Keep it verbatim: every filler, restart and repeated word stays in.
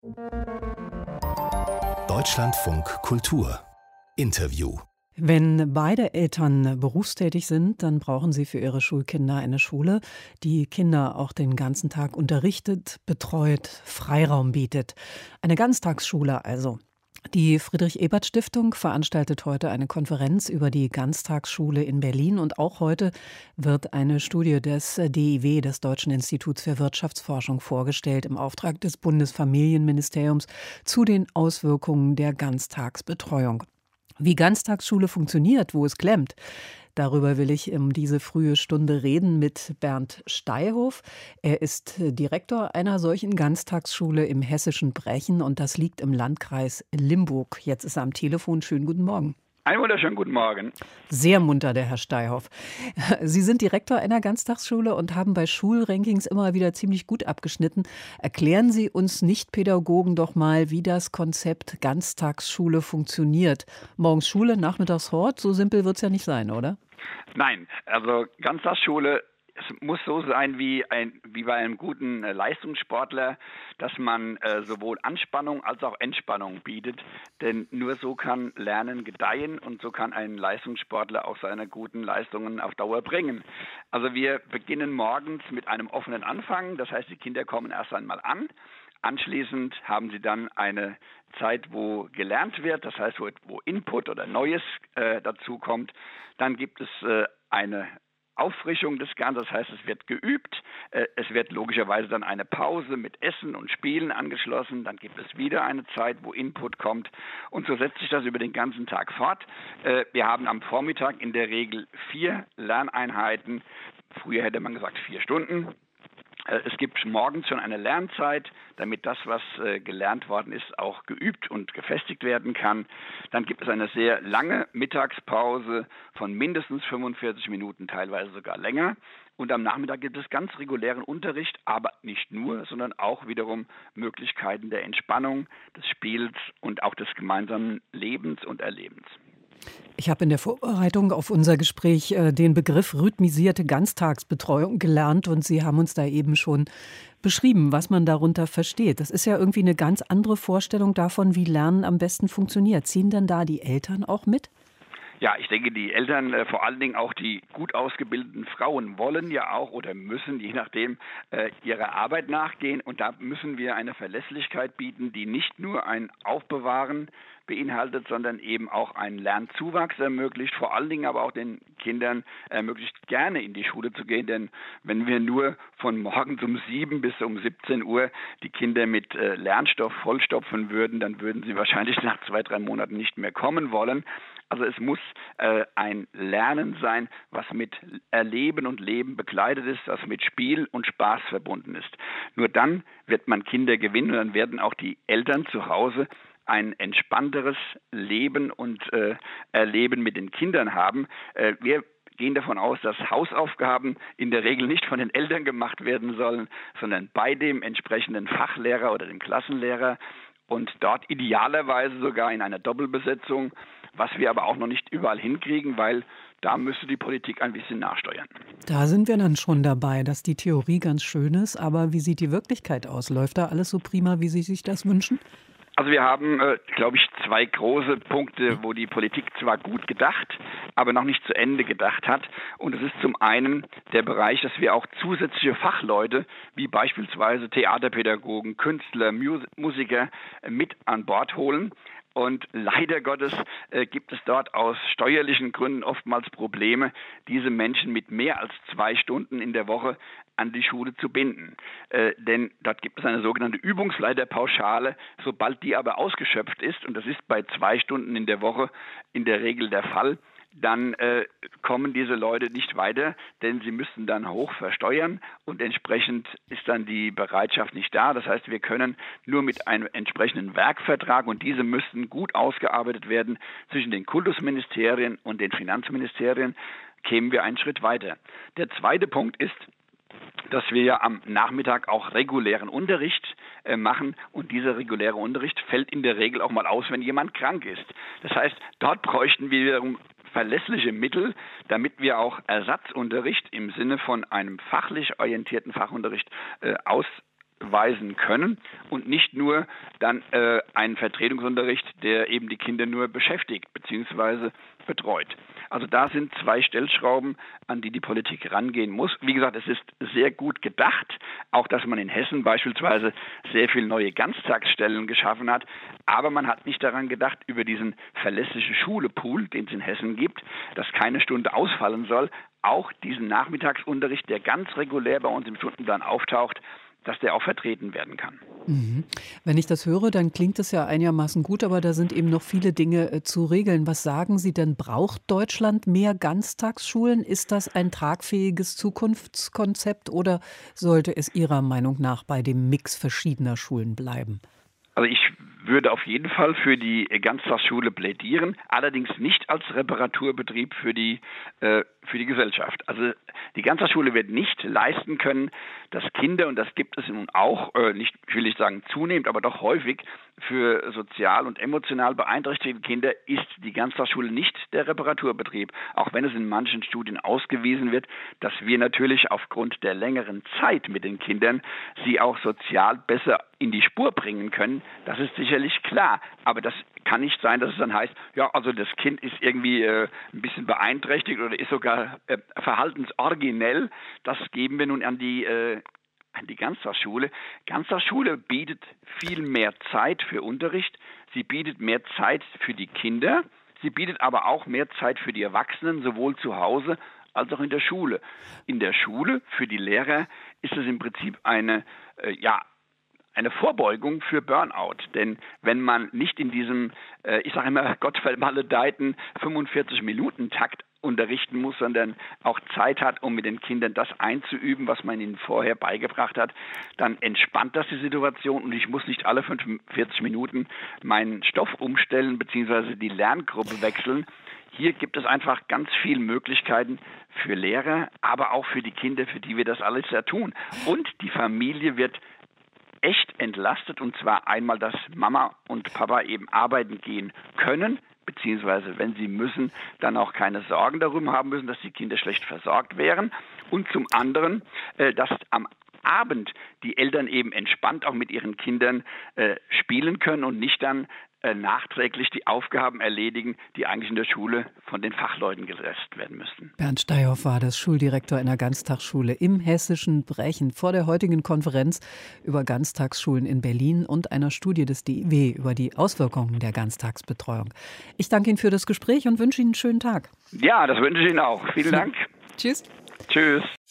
Deutschlandfunk Kultur Interview. Wenn beide Eltern berufstätig sind, dann brauchen sie für ihre Schulkinder eine Schule, die Kinder auch den ganzen Tag unterrichtet, betreut, Freiraum bietet. Eine Ganztagsschule also. Die Friedrich-Ebert-Stiftung veranstaltet heute eine Konferenz über die Ganztagsschule in Berlin und auch heute wird eine Studie des D I W, des Deutschen Instituts für Wirtschaftsforschung, vorgestellt im Auftrag des Bundesfamilienministeriums zu den Auswirkungen der Ganztagsbetreuung. Wie Ganztagsschule funktioniert, wo es klemmt, darüber will ich um diese frühe Stunde reden mit Bernd Steihof. Er ist Direktor einer solchen Ganztagsschule im hessischen Brechen und das liegt im Landkreis Limburg. Jetzt ist er am Telefon. Schönen guten Morgen. Einen wunderschönen guten Morgen. Sehr munter, der Herr Steihof. Sie sind Direktor einer Ganztagsschule und haben bei Schulrankings immer wieder ziemlich gut abgeschnitten. Erklären Sie uns Nichtpädagogen doch mal, wie das Konzept Ganztagsschule funktioniert. Morgens Schule, nachmittags Hort, so simpel wird es ja nicht sein, oder? Nein, also Ganztagsschule, es muss so sein wie, ein, wie bei einem guten äh, Leistungssportler, dass man äh, sowohl Anspannung als auch Entspannung bietet. Denn nur so kann Lernen gedeihen und so kann ein Leistungssportler auch seine guten Leistungen auf Dauer bringen. Also wir beginnen morgens mit einem offenen Anfang. Das heißt, die Kinder kommen erst einmal an. Anschließend haben sie dann eine Zeit, wo gelernt wird, das heißt, wo, wo Input oder Neues äh, dazu kommt. Dann gibt es äh, eine Auffrischung des Ganzen, das heißt, es wird geübt, es wird logischerweise dann eine Pause mit Essen und Spielen angeschlossen, dann gibt es wieder eine Zeit, wo Input kommt und so setzt sich das über den ganzen Tag fort. Wir haben am Vormittag in der Regel vier Lerneinheiten, früher hätte man gesagt vier Stunden. Es gibt morgens schon eine Lernzeit, damit das, was äh, gelernt worden ist, auch geübt und gefestigt werden kann. Dann gibt es eine sehr lange Mittagspause von mindestens fünfundvierzig Minuten, teilweise sogar länger. Und am Nachmittag gibt es ganz regulären Unterricht, aber nicht nur, sondern auch wiederum Möglichkeiten der Entspannung, des Spiels und auch des gemeinsamen Lebens und Erlebens. Ich habe in der Vorbereitung auf unser Gespräch äh, den Begriff rhythmisierte Ganztagsbetreuung gelernt und Sie haben uns da eben schon beschrieben, was man darunter versteht. Das ist ja irgendwie eine ganz andere Vorstellung davon, wie Lernen am besten funktioniert. Ziehen denn da die Eltern auch mit? Ja, ich denke, die Eltern, äh, vor allen Dingen auch die gut ausgebildeten Frauen, wollen ja auch oder müssen, je nachdem, äh, ihrer Arbeit nachgehen. Und da müssen wir eine Verlässlichkeit bieten, die nicht nur ein Aufbewahren beinhaltet, sondern eben auch einen Lernzuwachs ermöglicht, vor allen Dingen aber auch den Kindern ermöglicht, gerne in die Schule zu gehen, denn wenn wir nur von morgens um sieben bis um siebzehn Uhr die Kinder mit äh, Lernstoff vollstopfen würden, dann würden sie wahrscheinlich nach zwei, drei Monaten nicht mehr kommen wollen. Also es muss äh, ein Lernen sein, was mit Erleben und Leben begleitet ist, was mit Spiel und Spaß verbunden ist. Nur dann wird man Kinder gewinnen und dann werden auch die Eltern zu Hause ein entspannteres Leben und äh, Erleben mit den Kindern haben. Äh, wir gehen davon aus, dass Hausaufgaben in der Regel nicht von den Eltern gemacht werden sollen, sondern bei dem entsprechenden Fachlehrer oder dem Klassenlehrer und dort idealerweise sogar in einer Doppelbesetzung, was wir aber auch noch nicht überall hinkriegen, weil da müsste die Politik ein bisschen nachsteuern. Da sind wir dann schon dabei, dass die Theorie ganz schön ist, aber wie sieht die Wirklichkeit aus? Läuft da alles so prima, wie Sie sich das wünschen? Also wir haben, äh, glaube ich, zwei große Punkte, wo die Politik zwar gut gedacht, aber noch nicht zu Ende gedacht hat. Und es ist zum einen der Bereich, dass wir auch zusätzliche Fachleute, wie beispielsweise Theaterpädagogen, Künstler, Mus- Musiker äh, mit an Bord holen. Und leider Gottes äh, gibt es dort aus steuerlichen Gründen oftmals Probleme, diese Menschen mit mehr als zwei Stunden in der Woche an die Schule zu binden. Äh, denn dort gibt es eine sogenannte Übungsleiterpauschale. Sobald die aber ausgeschöpft ist, und das ist bei zwei Stunden in der Woche in der Regel der Fall, dann äh, kommen diese Leute nicht weiter, denn sie müssten dann hoch versteuern und entsprechend ist dann die Bereitschaft nicht da. Das heißt, wir können nur mit einem entsprechenden Werkvertrag, und diese müssten gut ausgearbeitet werden zwischen den Kultusministerien und den Finanzministerien, kämen wir einen Schritt weiter. Der zweite Punkt ist, dass wir ja am Nachmittag auch regulären Unterricht äh, machen und dieser reguläre Unterricht fällt in der Regel auch mal aus, wenn jemand krank ist. Das heißt, dort bräuchten wir wiederum verlässliche Mittel, damit wir auch Ersatzunterricht im Sinne von einem fachlich orientierten Fachunterricht äh, aus zuweisen können und nicht nur dann äh, einen Vertretungsunterricht, der eben die Kinder nur beschäftigt bzw. betreut. Also da sind zwei Stellschrauben, an die die Politik rangehen muss. Wie gesagt, es ist sehr gut gedacht, auch dass man in Hessen beispielsweise sehr viele neue Ganztagsstellen geschaffen hat. Aber man hat nicht daran gedacht, über diesen verlässliche Schule-Pool, den es in Hessen gibt, dass keine Stunde ausfallen soll, auch diesen Nachmittagsunterricht, der ganz regulär bei uns im Stundenplan auftaucht, dass der auch vertreten werden kann. Mhm. Wenn ich das höre, dann klingt es ja einigermaßen gut, aber da sind eben noch viele Dinge äh, zu regeln. Was sagen Sie denn, braucht Deutschland mehr Ganztagsschulen? Ist das ein tragfähiges Zukunftskonzept oder sollte es Ihrer Meinung nach bei dem Mix verschiedener Schulen bleiben? Also ich würde auf jeden Fall für die Ganztagsschule plädieren, allerdings nicht als Reparaturbetrieb für die, äh, für die Gesellschaft. Also die Ganztagsschule wird nicht leisten können, dass Kinder, und das gibt es nun auch, äh, nicht, ich will nicht sagen zunehmend, aber doch häufig, für sozial und emotional beeinträchtigte Kinder ist die Ganztagsschule nicht der Reparaturbetrieb. Auch wenn es in manchen Studien ausgewiesen wird, dass wir natürlich aufgrund der längeren Zeit mit den Kindern sie auch sozial besser in die Spur bringen können. Das ist sicherlich klar. Aber das kann nicht sein, dass es dann heißt, ja, also das Kind ist irgendwie äh, ein bisschen beeinträchtigt oder ist sogar äh, verhaltensoriginell. Das geben wir nun an die äh, an die Ganztagsschule. Ganztagsschule bietet viel mehr Zeit für Unterricht. Sie bietet mehr Zeit für die Kinder. Sie bietet aber auch mehr Zeit für die Erwachsenen, sowohl zu Hause als auch in der Schule. In der Schule, für die Lehrer, ist es im Prinzip eine, äh, ja, eine Vorbeugung für Burnout. Denn wenn man nicht in diesem, äh, ich sage immer, gottvermaledeiten fünfundvierzig-Minuten-Takt unterrichten muss, sondern auch Zeit hat, um mit den Kindern das einzuüben, was man ihnen vorher beigebracht hat, dann entspannt das die Situation und ich muss nicht alle fünfundvierzig Minuten meinen Stoff umstellen bzw. die Lerngruppe wechseln. Hier gibt es einfach ganz viele Möglichkeiten für Lehrer, aber auch für die Kinder, für die wir das alles ja tun. Und die Familie wird echt entlastet, und zwar einmal, dass Mama und Papa eben arbeiten gehen können, beziehungsweise wenn sie müssen, dann auch keine Sorgen darüber haben müssen, dass die Kinder schlecht versorgt wären. Und zum anderen, äh, dass am Abend die Eltern eben entspannt auch mit ihren Kindern äh, spielen können und nicht dann äh, nachträglich die Aufgaben erledigen, die eigentlich in der Schule von den Fachleuten gelöst werden müssten. Bernd Steyhoff war das Schuldirektor einer Ganztagsschule im hessischen Brechen vor der heutigen Konferenz über Ganztagsschulen in Berlin und einer Studie des D I W über die Auswirkungen der Ganztagsbetreuung. Ich danke Ihnen für das Gespräch und wünsche Ihnen einen schönen Tag. Ja, das wünsche ich Ihnen auch. Vielen Dank. Tschüss. Tschüss.